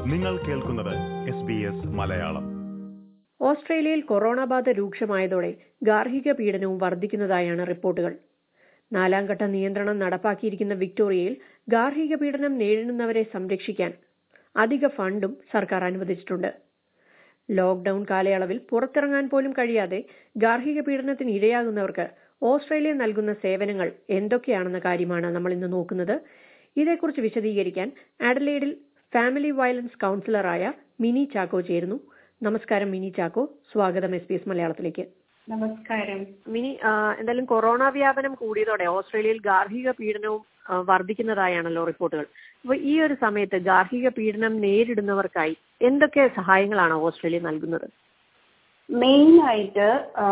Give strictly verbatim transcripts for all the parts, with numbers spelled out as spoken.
നിങ്ങൾ കേൾക്കുന്നത് S B S Malayalam. ഓസ്ട്രേലിയയിൽ കൊറോണ ബാധ രൂക്ഷമായതോടെ ഗാർഹിക പീഡനവും വർദ്ധിക്കുന്നതായാണ് റിപ്പോർട്ടുകൾ. നാലാം ഘട്ട നിയന്ത്രണം നടപ്പാക്കിയിരിക്കുന്ന വിക്ടോറിയയിൽ ഗാർഹിക പീഡനം നേരിടുന്നവരെ സംരക്ഷിക്കാൻ അധിക ഫണ്ടും സർക്കാർ അനുവദിച്ചിട്ടുണ്ട്. ലോക്ക്ഡൌൺ കാലയളവിൽ പുറത്തിറങ്ങാൻ പോലും കഴിയാതെ ഗാർഹിക പീഡനത്തിന് ഇരയാകുന്നവർക്ക് ഓസ്ട്രേലിയ നൽകുന്ന സേവനങ്ങൾ എന്തൊക്കെയാണെന്ന കാര്യമാണ് നമ്മൾ ഇന്ന് നോക്കുന്നത്. ഇതേക്കുറിച്ച് വിശദീകരിക്കാൻ അഡലേഡിൽ ഫാമിലി വയലൻസ് കൗൺസിലറായ മിനി ചാക്കോ ചേരുന്നു. നമസ്കാരം മിനി ചാക്കോ, സ്വാഗതം എസ് ബി എസ് മലയാളത്തിലേക്ക്. നമസ്കാരം മിനി, എന്തായാലും കൊറോണ വ്യാപനം കൂടിയതോടെ ഓസ്ട്രേലിയയിൽ ഗാർഹിക പീഡനവും വർദ്ധിക്കുന്നതായാണല്ലോ റിപ്പോർട്ടുകൾ. അപ്പൊ ഈ ഒരു സമയത്ത് ഗാർഹിക പീഡനം നേരിടുന്നവർക്കായി എന്തൊക്കെ സഹായങ്ങളാണ് ഓസ്ട്രേലിയ നൽകുന്നത്? മെയിൻ ആയിട്ട്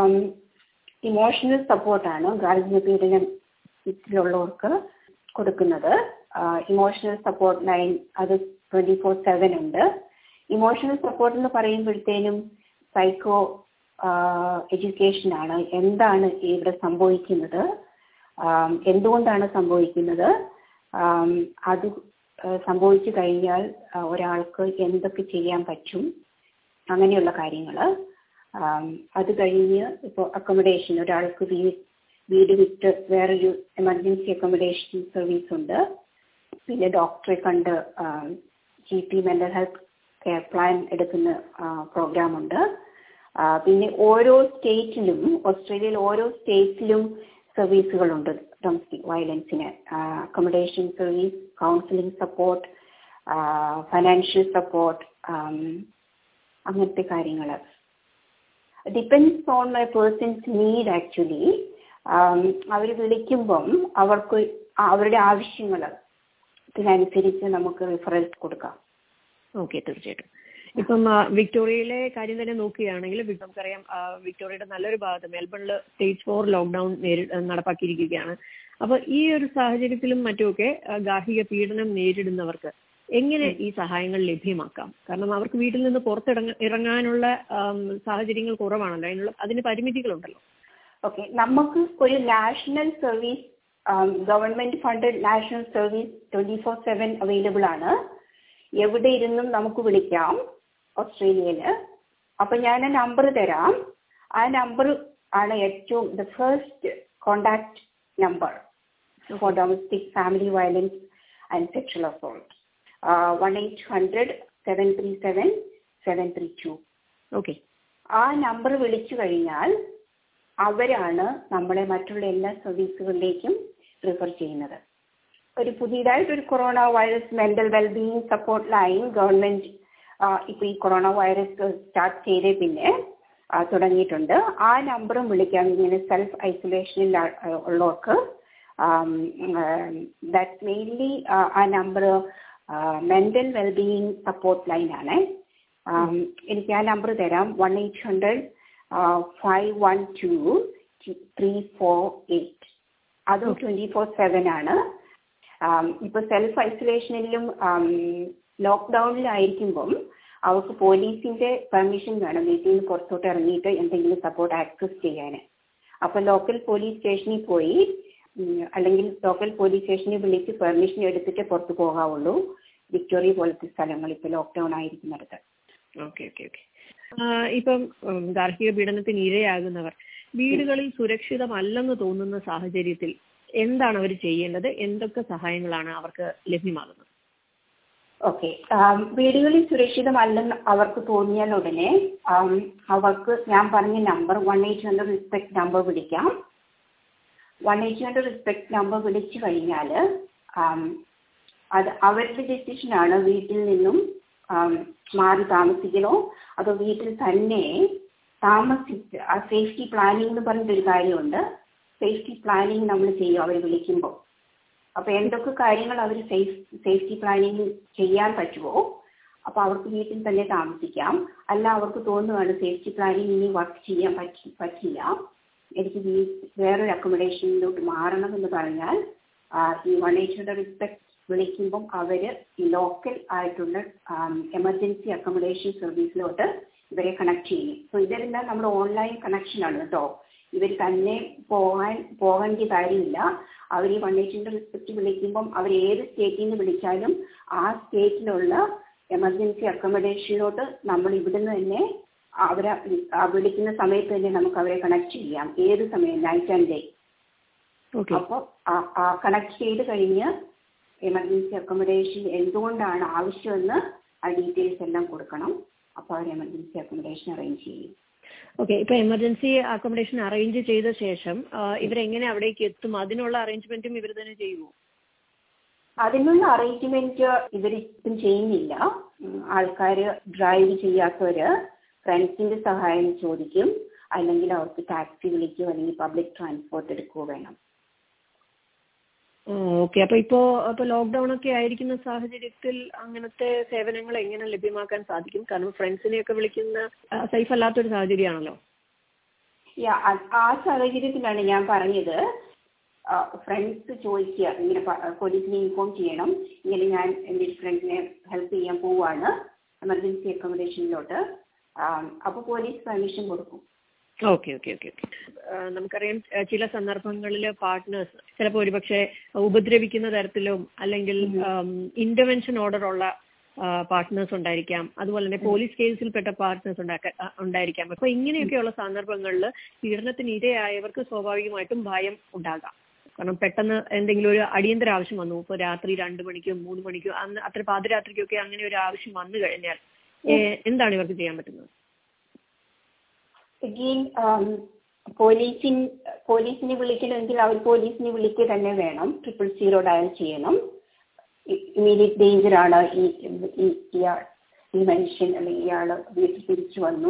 ഇമോഷണൽ സപ്പോർട്ടാണ് ഗാർഹിക പീഡനത്തിലുള്ളവർക്ക് കൊടുക്കുന്നത്. ഇമോഷണൽ സപ്പോർട്ട് ലൈൻ അത് ട്വന്റി ഫോർ സെവൻ ഉണ്ട്. ഇമോഷണൽ സപ്പോർട്ട് എന്ന് പറയുമ്പോഴത്തേനും സൈക്കോ എഡ്യൂക്കേഷൻ ആണ്. എന്താണ് ഇവിടെ സംഭവിക്കുന്നത്, എന്തുകൊണ്ടാണ് സംഭവിക്കുന്നത്, അത് സംഭവിച്ചു കഴിഞ്ഞാൽ ഒരാൾക്ക് എന്തൊക്കെ ചെയ്യാൻ പറ്റും, അങ്ങനെയുള്ള കാര്യങ്ങൾ. അത് കഴിഞ്ഞ് ഇപ്പോൾ അക്കോമഡേഷൻ, ഒരാൾക്ക് വീട് വിട്ട് വേറൊരു എമർജൻസി അക്കോമഡേഷൻ സർവീസ് ഉണ്ട്. പിന്നെ ഡോക്ടറെ കണ്ട് G P mental health care plan എടുക്കുന്ന പ്രോഗ്രാം ഉണ്ട്. പിന്നെ ഓരോ സ്റ്റേറ്റിലും, ഓസ്ട്രേലിയയിൽ ഓരോ സ്റ്റേറ്റിലും സർവീസുകളുണ്ട് ഡൊമസ്റ്റിക് വയലൻസിന്. Accommodation service, counselling support, financial support, അങ്ങനത്തെ കാര്യങ്ങൾ. Depends on a person's need. Actually അവർ വിളിക്കുമ്പം അവർക്ക് അവരുടെ ആവശ്യങ്ങൾ ഇതിനനുസരിച്ച് നമുക്ക് റിഫറൻസ് കൊടുക്കാം. ഓക്കെ, തീർച്ചയായിട്ടും. ഇപ്പം വിക്ടോറിയയിലെ കാര്യം തന്നെ നോക്കുകയാണെങ്കിൽ നമുക്കറിയാം, വിക്ടോറിയയുടെ നല്ലൊരു ഭാഗത്ത് മെൽബണിൽ സ്റ്റേജ് ഫോർ ലോക്ക്ഡൌൺ നേരി നടപ്പാക്കിയിരിക്കുകയാണ്. അപ്പൊ ഈ ഒരു സാഹചര്യത്തിലും മറ്റുമൊക്കെ ഗാർഹിക പീഡനം നേരിടുന്നവർക്ക് എങ്ങനെ ഈ സഹായങ്ങൾ ലഭ്യമാക്കാം? കാരണം അവർക്ക് വീട്ടിൽ നിന്ന് പുറത്തിറങ്ങ ഇറങ്ങാനുള്ള സാഹചര്യങ്ങൾ കുറവാണല്ലോ, അതിനുള്ള അതിന് പരിമിതികളുണ്ടല്ലോ. ഓക്കെ, നമുക്ക് ഒരു national service, government funded national service twenty four seven available ആണ്. എവിടെ ഇരുന്നും നമുക്ക് വിളിക്കാം ഓസ്ട്രേലിയയില്. അപ്പൊ ഞാൻ ആ നമ്പർ തരാം. ആ നമ്പർ ആണ് ഏറ്റവും the first contact number for domestic family violence and sexual assault. One eight hundred seven three seven seven three two. Okay, ആ നമ്പർ വിളിച്ചു കഴിഞ്ഞാൽ അവരാണ് നമ്മളെ മറ്റുള്ള എല്ലാ സർവീസുകളിലേക്കും റിഫർ ചെയ്യുന്നത്. ഒരു പുതിയതായിട്ടൊരു corona virus mental wellbeing support line government ഇപ്പൊ ഈ കൊറോണ വൈറസ് സ്റ്റാർട്ട് ചെയ്തേ പിന്നെ തുടങ്ങിയിട്ടുണ്ട്. ആ നമ്പറും വിളിക്കാം. ഇങ്ങനെ സെൽഫ് ഐസൊലേഷനിൽ ഉള്ളവർക്ക് ദാറ്റ്സ് മെയിൻലി ആ number mental wellbeing support line ആണ്. എനിക്ക് ആ നമ്പർ തരാം. One eight hundred five one two three four eight. അതും ട്വന്റി ഫോർ സെവൻ ആണ്. ഇപ്പൊ സെൽഫ് ഐസൊലേഷനിലും ലോക്ക്ഡൌണിലായിരിക്കുമ്പം അവർക്ക് പോലീസിന്റെ പെർമിഷൻ വേണം വീട്ടിൽ നിന്ന് പുറത്തോട്ട് ഇറങ്ങിയിട്ട് എന്തെങ്കിലും സപ്പോർട്ട് ആക്സസ് ചെയ്യാൻ. അപ്പൊ ലോക്കൽ പോലീസ് സ്റ്റേഷനിൽ പോയി അല്ലെങ്കിൽ ലോക്കൽ പോലീസ് സ്റ്റേഷനിൽ വിളിച്ച് പെർമിഷൻ എടുത്തിട്ട് പുറത്തു പോകാവുള്ളൂ വിക്ടോറിയ പോലത്തെ സ്ഥലങ്ങൾ ഇപ്പൊ ലോക്ക്ഡൌൺ ആയിരിക്കുന്നിടത്ത്. ഓക്കെ ഓക്കെ ഓക്കെ ഇപ്പം ഗാർഹിക പീഡനത്തിന് ഇരയാകുന്നവർ വീടുകളിൽ സുരക്ഷിതമല്ലെന്ന് തോന്നുന്ന സാഹചര്യത്തിൽ എന്താണ് അവർ ചെയ്യേണ്ടത്? എന്തൊക്കെ സഹായങ്ങളാണ് അവർക്ക് ലഭ്യമാകുന്നത്? ഓക്കെ, വീടുകളിൽ സുരക്ഷിതമല്ലെന്ന് അവർക്ക് തോന്നിയാൽ ഉടനെ അവർക്ക് ഞാൻ പറഞ്ഞ number one eight hundred respect number വിളിക്കാം. One eight hundred respect number വിളിച്ചു കഴിഞ്ഞാൽ അത് അവരുടെ ഡിസിഷനാണ്. വീട്ടിൽ നിന്നും മാറി താമസിക്കണോ അതോ വീട്ടിൽ തന്നെ താമസിച്ച് ആ സേഫ്റ്റി പ്ലാനിംഗ് എന്ന് പറഞ്ഞിട്ടൊരു കാര്യമുണ്ട്. സേഫ്റ്റി പ്ലാനിങ് നമ്മൾ ചെയ്യും അവർ വിളിക്കുമ്പോൾ. അപ്പൊ എന്തൊക്കെ കാര്യങ്ങൾ അവർ സേഫ് സേഫ്റ്റി പ്ലാനിങ് ചെയ്യാൻ പറ്റുമോ, അപ്പൊ അവർക്ക് വീട്ടിൽ തന്നെ താമസിക്കാം. അല്ല അവർക്ക് തോന്നുകയാണ് സേഫ്റ്റി പ്ലാനിങ് ഇനി വർക്ക് ചെയ്യാൻ പറ്റി പറ്റില്ല എനിക്ക് വേറൊരു അക്കോമഡേഷനിലോട്ട് മാറണം എന്ന് പറഞ്ഞാൽ ഈ വൺ എയ്റ്റ് ഹൺഡ്രഡ് റിസ്പെക്ട് വിളിക്കുമ്പം അവര് ഈ ലോക്കൽ ആയിട്ടുള്ള എമർജൻസി അക്കോമഡേഷൻ സർവീസിലോട്ട് ഇവരെ കണക്ട് ചെയ്യും. സോ ഇതെല്ലാം നമ്മുടെ ഓൺലൈൻ കണക്ഷനാണ് കേട്ടോ. ഇവർ തന്നെ പോകാൻ പോകേണ്ട കാര്യമില്ല. അവർ ഈ വൺ എയ്റ്റിന്റെ റിസ്പെക്ട് വിളിക്കുമ്പം അവർ ഏത് സ്റ്റേറ്റിൽ നിന്ന് വിളിച്ചാലും ആ സ്റ്റേറ്റിലുള്ള എമർജൻസി അക്കോമഡേഷനിലോട്ട് നമ്മൾ ഇവിടുന്ന് തന്നെ അവരെ വിളിക്കുന്ന സമയത്ത് തന്നെ നമുക്ക് അവരെ കണക്ട് ചെയ്യാം, ഏത് സമയം, നൈറ്റ് ആൻഡ് ഡേ. അപ്പോൾ കണക്ട് ചെയ്ത് കഴിഞ്ഞ് എമർജൻസി അക്കോമഡേഷൻ എന്തുകൊണ്ടാണ് ആവശ്യമെന്ന് ആ ഡീറ്റെയിൽസ് എല്ലാം കൊടുക്കണം. അപ്പോൾ അവർ എമർജൻസി അക്കോമഡേഷൻ അറേഞ്ച് ചെയ്യും. ഓക്കെ, ഇപ്പൊ എമർജൻസി അക്കോമഡേഷൻ അറേഞ്ച് ചെയ്ത ശേഷം ഇവരെങ്ങനെ അവിടേക്ക് എത്തും? അതിനുള്ള അറേഞ്ച്മെന്റും ഇവർ തന്നെ ചെയ്യുമോ? അതിനുള്ള അറേഞ്ച്മെന്റ് ഇവരിപ്പം ചെയ്യുന്നില്ല. ആൾക്കാർ ഡ്രൈവ് ചെയ്യാത്തവര് ഫ്രണ്ട്സിന്റെ സഹായം ചോദിക്കും, അല്ലെങ്കിൽ അവർക്ക് ടാക്സി വിളിക്കുകയോ അല്ലെങ്കിൽ പബ്ലിക് ട്രാൻസ്പോർട്ട് എടുക്കുകയോ വേണം. ഓക്കെ, അപ്പൊ ഇപ്പോ ഇപ്പൊ ലോക്ക്ഡൌൺ ഒക്കെ ആയിരിക്കുന്ന സാഹചര്യത്തിൽ അങ്ങനത്തെ സേവനങ്ങൾ എങ്ങനെ ലഭ്യമാക്കാൻ സാധിക്കും? കാരണം ഫ്രണ്ട്സിനെയൊക്കെ വിളിക്കുന്ന സേഫ് അല്ലാത്തൊരു സാഹചര്യമാണല്ലോ. ആ സാഹചര്യത്തിലാണ് ഞാൻ പറഞ്ഞത്, ഫ്രണ്ട്സ് ചോദിക്കുക, ഇങ്ങനെ പോലീസിനെ ഇൻഫോം ചെയ്യണം, ഇങ്ങനെ ഞാൻ എൻ്റെ ഒരു ഫ്രണ്ടിനെ ഹെൽപ്പ് ചെയ്യാൻ പോവുകയാണ് എമർജൻസി അക്കോമഡേഷനിലോട്ട്. അപ്പോൾ പോലീസ് പെർമിഷൻ കൊടുക്കും. ഓക്കെ ഓക്കെ ഓക്കെ ഓക്കെ നമുക്കറിയാം ചില സന്ദർഭങ്ങളിൽ പാർട്ട്നേഴ്സ് ചിലപ്പോൾ ഒരുപക്ഷെ ഉപദ്രവിക്കുന്ന തരത്തിലും അല്ലെങ്കിൽ ഇന്റർവെൻഷൻ ഓർഡർ ഉള്ള പാർട്ട്നേഴ്സ് ഉണ്ടായിരിക്കാം, അതുപോലെ തന്നെ പോലീസ് കേസിൽപ്പെട്ട പാർട്ട്നേഴ്സ് ഉണ്ടായിരിക്കാം. അപ്പൊ ഇങ്ങനെയൊക്കെയുള്ള സന്ദർഭങ്ങളിൽ പീഡനത്തിന് ഇരയായവർക്ക് സ്വാഭാവികമായിട്ടും ഭയം ഉണ്ടാകാം. കാരണം പെട്ടെന്ന് എന്തെങ്കിലും ഒരു അടിയന്തര ആവശ്യം വന്നു, ഇപ്പോൾ രാത്രി രണ്ടു മണിക്കോ മൂന്ന് മണിക്കോ അന്ന് അത്ര പാതിരാത്രിക്കൊക്കെ അങ്ങനെ ഒരു ആവശ്യം വന്നു കഴിഞ്ഞാൽ എന്താണ് ഇവർക്ക് ചെയ്യാൻ പറ്റുന്നത്? അഗെയിൻ പോലീസിൻ പോലീസിനെ വിളിക്കണമെങ്കിൽ അവർ പോലീസിനെ വിളിക്കുക തന്നെ വേണം. ട്രിപ്പിൾ സീറോ ഡയൽ ചെയ്യണം. ഇമ്മീഡിയറ്റ് ഡേഞ്ചർ ആണ് ഈ ഇയാൾ ഈ മനുഷ്യൻ അല്ലെങ്കിൽ ഇയാൾ വീട്ടിൽ തിരിച്ചു വന്നു,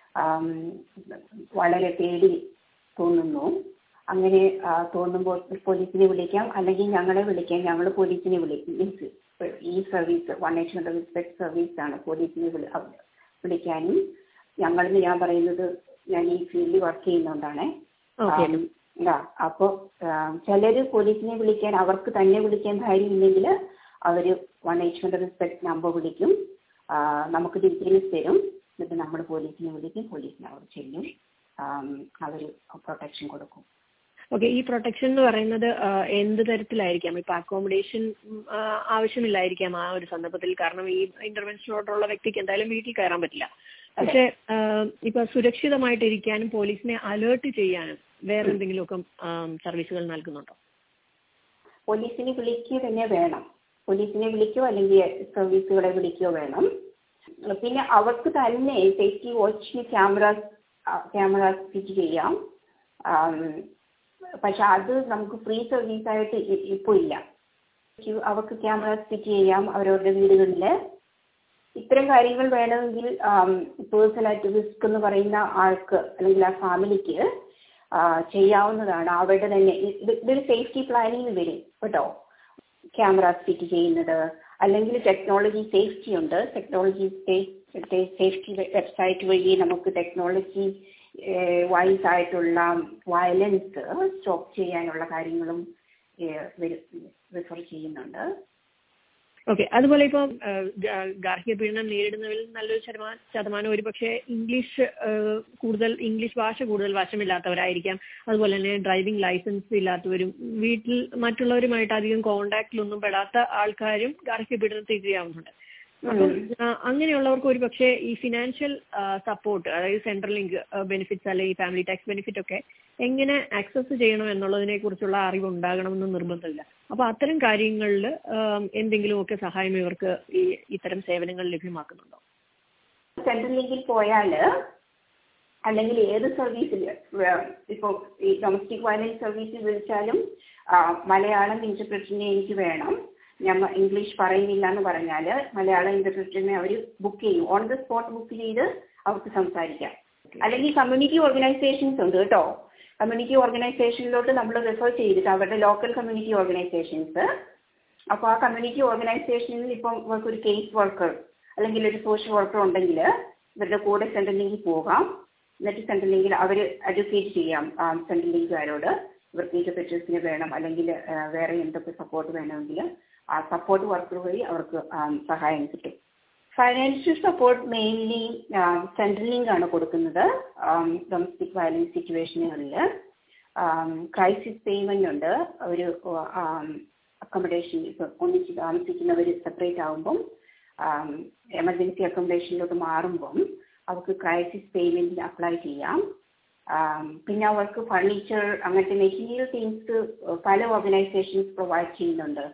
വളരെ പേടി തോന്നുന്നു, അങ്ങനെ തോന്നുമ്പോൾ പോലീസിനെ വിളിക്കാം, അല്ലെങ്കിൽ ഞങ്ങളെ വിളിക്കാം. ഞങ്ങൾ പോലീസിനെ വിളിക്കും. മീൻസ് ഈ service one eight hundred respect service ആണ്. പോലീസിനെ വിളിക്കാനും ഞങ്ങളെന്ന് ഞാൻ പറയുന്നത് ഞാൻ ഈ ഫീൽഡിൽ വർക്ക് ചെയ്യുന്നതുകൊണ്ടാണ്. അപ്പോൾ ചിലർ പോലീസിനെ വിളിക്കാൻ അവർക്ക് തന്നെ വിളിക്കാൻ ധൈര്യം ഇല്ലെങ്കിൽ അവർ one eight hundred respect number വിളിക്കും, നമുക്ക് ഡീറ്റെയിൽസ് തരും, എന്നിട്ട് നമ്മൾ പോലീസിനെ വിളിക്കും, പോലീസിനെ അവർ ചെയ്യും, അവർ പ്രൊട്ടക്ഷൻ കൊടുക്കും. ഓക്കെ, ഈ പ്രൊട്ടക്ഷൻ എന്ന് പറയുന്നത് എന്ത് തരത്തിലായിരിക്കാം? ഇപ്പൊ അക്കോമഡേഷൻ ആവശ്യമില്ലായിരിക്കാം ആ ഒരു സന്ദർഭത്തിൽ, കാരണം ഈ ഇന്റർവെൻഷനോടുള്ള വ്യക്തിക്ക് എന്തായാലും വീട്ടിൽ കയറാൻ പറ്റില്ല. പക്ഷെ ഇപ്പൊ സുരക്ഷിതമായിട്ടിരിക്കാനും പോലീസിനെ അലേർട്ട് ചെയ്യാനും വേറെ എന്തെങ്കിലുമൊക്കെ സർവീസുകൾ നൽകുന്നുണ്ടോ? പോലീസിനെ വിളിക്കുക തന്നെ വേണം. പോലീസിനെ വിളിക്കുകയോ അല്ലെങ്കിൽ സർവീസുകളെ വിളിക്കുകയോ വേണം. പിന്നെ അവർക്ക് തന്നെ സേഫ്റ്റി വാച്ചിന് ക്യാമറ ക്യാമറ ഫിറ്റ് ചെയ്യാം. പക്ഷെ അത് നമുക്ക് ഫ്രീ സർവീസ് ആയിട്ട് ഇപ്പോൾ ഇല്ല. അവർക്ക് ക്യാമറ ഫിറ്റ് ചെയ്യാം അവരവരുടെ വീടുകളിൽ. ഇത്തരം കാര്യങ്ങൾ വേണമെങ്കിൽ പേഴ്സണലായിട്ട് റിസ്ക് എന്ന് പറയുന്ന ആൾക്ക് അല്ലെങ്കിൽ ആ ഫാമിലിക്ക് ചെയ്യാവുന്നതാണ്. അവരുടെ തന്നെ ഇതൊരു സേഫ്റ്റി പ്ലാനിങ് വരും കേട്ടോ. ക്യാമറ ഫിറ്റ് ചെയ്യുന്നത്, അല്ലെങ്കിൽ ടെക്നോളജി സേഫ്റ്റി ഉണ്ട്. ടെക്നോളജി സേഫ്റ്റി വെബ്സൈറ്റ് വഴി നമുക്ക് ടെക്നോളജി വൈസ് ആയിട്ടുള്ള വയലൻസ് സ്റ്റോപ്പ് ചെയ്യാനുള്ള കാര്യങ്ങളും റിഫർ ചെയ്യുന്നുണ്ട്. ഓക്കെ, അതുപോലെ ഇപ്പം ഗാർഹിക പീഡനം നേരിടുന്നവരിൽ നല്ലൊരു ശതമാനം ശതമാനം ഒരുപക്ഷെ ഇംഗ്ലീഷ് കൂടുതൽ ഇംഗ്ലീഷ് ഭാഷ കൂടുതൽ വശമില്ലാത്തവരായിരിക്കാം. അതുപോലെ തന്നെ ഡ്രൈവിംഗ് ലൈസൻസ് ഇല്ലാത്തവരും വീട്ടിൽ മറ്റുള്ളവരുമായിട്ട് അധികം കോണ്ടാക്റ്റിലൊന്നും പെടാത്ത ആൾക്കാരും ഗാർഹിക പീഡനത്തെ ചെയ്യാവുന്നുണ്ട്. അപ്പം അങ്ങനെയുള്ളവർക്ക് ഒരു പക്ഷേ ഈ ഫിനാൻഷ്യൽ സപ്പോർട്ട്, അതായത് സെൻട്രൽ ലിങ്ക് ബെനിഫിറ്റ്സ് അല്ലെങ്കിൽ ഫാമിലി ടാക്സ് ബെനിഫിറ്റ് ഒക്കെ എങ്ങനെ ആക്സസ് ചെയ്യണം എന്നുള്ളതിനെ കുറിച്ചുള്ള അറിവ് ഉണ്ടാകണമെന്ന് നിർബന്ധമില്ല. അപ്പൊ അത്തരം കാര്യങ്ങളിൽ എന്തെങ്കിലുമൊക്കെ സഹായം ഇവർക്ക് ഈ ഇത്തരം സേവനങ്ങൾ ലഭ്യമാക്കുന്നുണ്ടോ? സെൻട്രൽ ലിങ്കിൽ പോയാൽ അല്ലെങ്കിൽ ഏത് സർവീസിൽ ഇപ്പോൾ ഈ ഡൊമസ്റ്റിക് വയലൻസ് സർവീസിൽ വിളിച്ചാലും മലയാളം ഇന്റർപ്രറ്ററിനെ എനിക്ക് വേണം, ഞാൻ ഇംഗ്ലീഷ് പറയുന്നില്ല എന്ന് പറഞ്ഞാൽ മലയാളം ഇന്റർപ്രറ്ററിനെ അവർ ബുക്ക് ചെയ്യും. ഓൺ ദ സ്പോട്ട് ബുക്ക് ചെയ്ത് അവർക്ക് സംസാരിക്കാം. അല്ലെങ്കിൽ കമ്മ്യൂണിറ്റി ഓർഗനൈസേഷൻസ് ഉണ്ട് കേട്ടോ. കമ്മ്യൂണിറ്റി ഓർഗനൈസേഷനിലോട്ട് നമ്മൾ റെഫർ ചെയ്തിട്ട് അവരുടെ ലോക്കൽ കമ്മ്യൂണിറ്റി ഓർഗനൈസേഷൻസ്, അപ്പോൾ ആ കമ്മ്യൂണിറ്റി ഓർഗനൈസേഷനിൽ ഇപ്പം ഇവർക്കൊരു കേസ് വർക്കർ അല്ലെങ്കിൽ ഒരു സോഷ്യൽ വർക്കർ ഉണ്ടെങ്കിൽ ഇവരുടെ കൂടെ സെൻട്രൽ ലിങ്കിൽ പോകാം. എന്നിട്ട് സെൻട്രൽ ലിങ്കിൽ അവർ അഡ്വക്കേറ്റ് ചെയ്യാം സെൻട്രൽ ലിങ്കുകാരോട് ഇവർക്ക് ഇന്റർപ്രറ്റേഴ്സിന് വേണം അല്ലെങ്കിൽ വേറെ എന്തൊക്കെ സപ്പോർട്ട് വേണമെങ്കിൽ ആ സപ്പോർട്ട് വർക്കർ വഴി അവർക്ക് സഹായം കിട്ടും. Financial support mainly Centrelink ആണ് കൊടുക്കുന്നത് ഡൊമസ്റ്റിക് വയലൻസ് സിറ്റുവേഷനുകളിൽ. ക്രൈസിസ് പേയ്മെന്റ് ഉണ്ട്. ഒരു അക്കോമഡേഷൻ ഇപ്പം ഒന്നിച്ച് താമസിക്കുന്നവർ സെപ്പറേറ്റ് ആകുമ്പം എമർജൻസി അക്കോമഡേഷനിലോട്ട് മാറുമ്പം അവർക്ക് ക്രൈസിസ് പേയ്മെന്റിന് അപ്ലൈ ചെയ്യാം. പിന്നെ അവർക്ക് ഫർണിച്ചർ അങ്ങനത്തെ മെറ്റീരിയൽ തിങ്സ് പല ഓർഗനൈസേഷൻസ് പ്രൊവൈഡ് ചെയ്യുന്നുണ്ട്.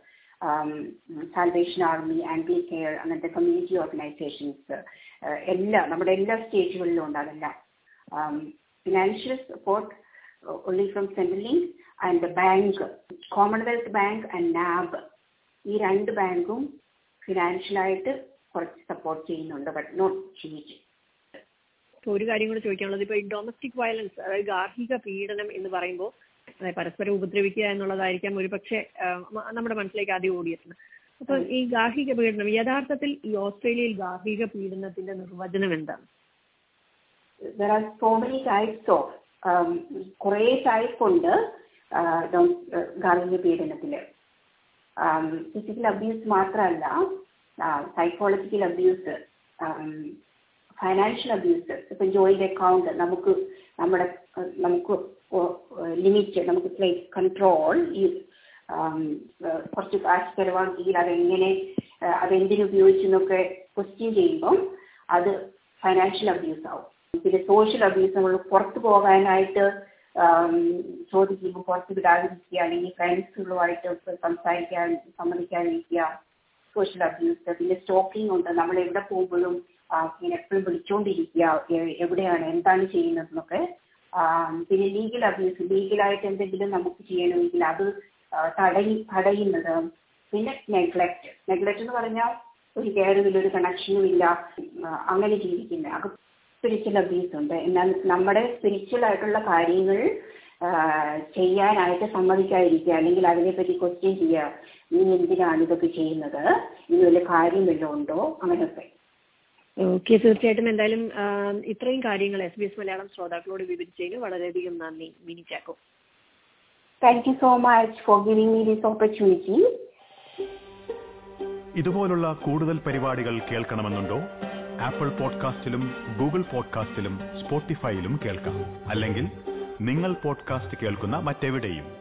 സാൽവേഷൻ ആർമി, ആംബി കെയർ, അങ്ങനത്തെ കമ്മ്യൂണിറ്റി ഓർഗനൈസേഷൻസ് എല്ലാ നമ്മുടെ എല്ലാ സ്റ്റേറ്റുകളിലും ഉണ്ട് അതെല്ലാം. Financial support only from Centrelink and the bank, Commonwealth Bank and N A B, ഈ രണ്ട് ബാങ്കും ഫിനാൻഷ്യലായിട്ട് കുറച്ച് സപ്പോർട്ട് ചെയ്യുന്നുണ്ട്, ബട്ട് നോട്ട് ഹ്യൂജ്. ഇപ്പോൾ ഒരു കാര്യം കൂടെ ചോദിക്കാനുള്ളത്, ഇപ്പോൾ ഈ ഡൊമസ്റ്റിക് വയലൻസ്, അതായത് ഗാർഹിക പീഡനം എന്ന് പറയുമ്പോൾ പരസ്പരം ഉപദ്രവിക്കുക എന്നുള്ളതായിരിക്കാം ഒരു പക്ഷേ നമ്മുടെ മനസ്സിലേക്ക് ആദ്യം ഓടിയെത്തുന്നത്. അപ്പോൾ ഈ ഗാർഹിക പീഡനം യഥാർത്ഥത്തിൽ ഈ ഓസ്ട്രേലിയയിൽ ഗാർഹിക പീഡനത്തിന്റെ നിർവചനം എന്താണ്? There are so many types of കുറേ ടൈപ്പ് ഉണ്ട് ഗാർഹിക പീഡനത്തിൽ. ഫിസിക്കൽ അബ്യൂസ് മാത്രമല്ല, സൈക്കോളജിക്കൽ അബ്യൂസ്, ഫൈനാൻഷ്യൽ അബ്യൂസ്. ഇപ്പം ജോയിന്റ് അക്കൗണ്ട് നമുക്ക് നമ്മുടെ നമുക്ക് ലിമിറ്റ്, നമുക്ക് ലൈക്ക് കൺട്രോൾ, ഈ കുറച്ച് കാശ് ചെലവാക്കിയിൽ അതെങ്ങനെ അതെന്തിനുപയോഗിച്ചെന്നൊക്കെ ക്വസ്റ്റ്യൻ ചെയ്യുമ്പം അത് ഫൈനാൻഷ്യൽ അബ്യൂസ് ആവും. പിന്നെ സോഷ്യൽ അബ്യൂസ്, നമ്മൾ പുറത്ത് പോകാനായിട്ട് ചോദിക്കുമ്പോൾ പുറത്ത് വിടാതിരിക്കുക, അല്ലെങ്കിൽ ഫ്രണ്ട്സുകളുമായിട്ട് സംസാരിക്കാൻ സമ്മതിക്കാതിരിക്കുക, സോഷ്യൽ അബ്യൂസ്. പിന്നെ സ്റ്റോക്കിംഗ് ഉണ്ട്, നമ്മൾ എവിടെ പോകുമ്പോഴും ഇങ്ങനെ എപ്പോഴും വിളിച്ചുകൊണ്ടിരിക്കുക, എവിടെയാണ് എന്താണ് ചെയ്യുന്നതെന്നൊക്കെ. പിന്നെ ലീഗൽ അബ്യൂസ്, ലീഗലായിട്ട് എന്തെങ്കിലും നമുക്ക് ചെയ്യണമെങ്കിൽ അത് തടയി തടയുന്നത്. പിന്നെ നെഗ്ലക്റ്റ്, നെഗ്ലക്റ്റ് എന്ന് പറഞ്ഞാൽ ഒരു കെയറുമില്ല, ഒരു കണക്ഷനും ഇല്ല, അങ്ങനെ ജീവിക്കുന്നത്. അത് സ്പിരിച്വൽ അബ്യൂസ് ഉണ്ട്. എന്നാൽ നമ്മുടെ സ്പിരിച്വൽ ആയിട്ടുള്ള കാര്യങ്ങൾ ചെയ്യാനായിട്ട് സമ്മതിക്കാതിരിക്കുക, അല്ലെങ്കിൽ അതിനെപ്പറ്റി ക്വസ്റ്റ്യൻ ചെയ്യുക, നീ എന്തിനാണ് ഇതൊക്കെ ചെയ്യുന്നത്, ഇനി വല്ല കാര്യം വല്ലതും ഉണ്ടോ, അങ്ങനെയൊക്കെ. ഓക്കെ, തീർച്ചയായിട്ടും. എന്തായാലും ഇത്രയും കാര്യങ്ങൾ എസ് ബി എസ് മലയാളം ശ്രോതാക്കളോട് വിവരിച്ചതിന് വളരെയധികം നന്ദി Mini Chacko. Thank you so much for giving me this opportunity. ഇതുപോലുള്ള കൂടുതൽ പരിപാടികൾ കേൾക്കണമെന്നുണ്ടോ? ആപ്പിൾ പോഡ്കാസ്റ്റിലും ഗൂഗിൾ പോഡ്കാസ്റ്റിലും സ്പോട്ടിഫൈയിലും കേൾക്കാം. അല്ലെങ്കിൽ നിങ്ങൾ പോഡ്കാസ്റ്റ് കേൾക്കുന്ന മറ്റെവിടെയും.